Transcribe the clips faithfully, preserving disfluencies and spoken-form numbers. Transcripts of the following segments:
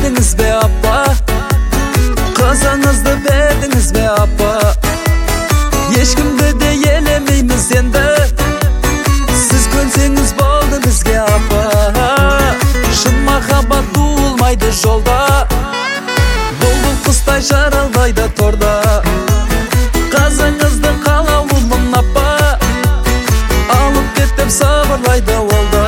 verdiniz be appa? Kızınızdı verdiniz be appa? Ешкімді де елемейміз енді, сіз көнсеңіз болды бізге апа. Шын махаббат туылмайды жолда, бұлбұл құстай жаралдайды торда. Қызыңызды қалаулымын апа, алып кет деп сыбырлайды ол да.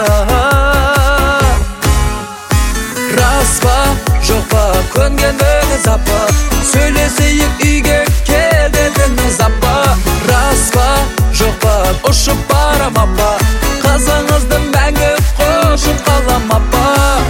Рас па, жоқ па, көнгеніңіз апа? Сөйлесейік үйге кел дедіңіз апа. Рас па, жоқ па, ұшып барам апа? Қызыңызды мәңгі қошып қалам апа.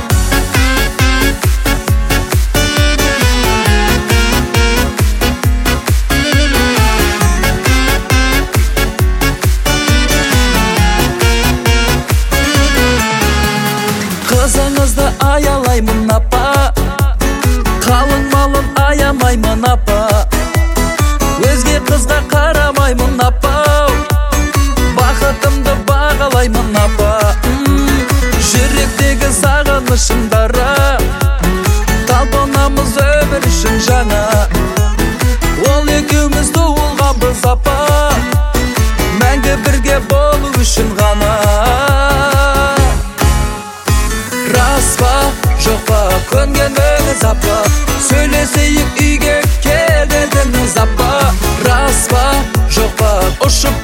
Қызыңызды аялаймын апа, қалың малын аямаймын апа. Өзге қызға қарамаймын апа, бақытымды бағалаймын апа. Жүректегі сағынышымдары, талпынамыз өмір үшін жаңа. Ол екеуміз туылғанбыз апа, мәңгі бірге болу үшін ғана. Рас па, жоқ па, көнгеніңіз апа? Сөйлесейік үйге кел дедіңіз апа. Рас па, жоқ па, ұшып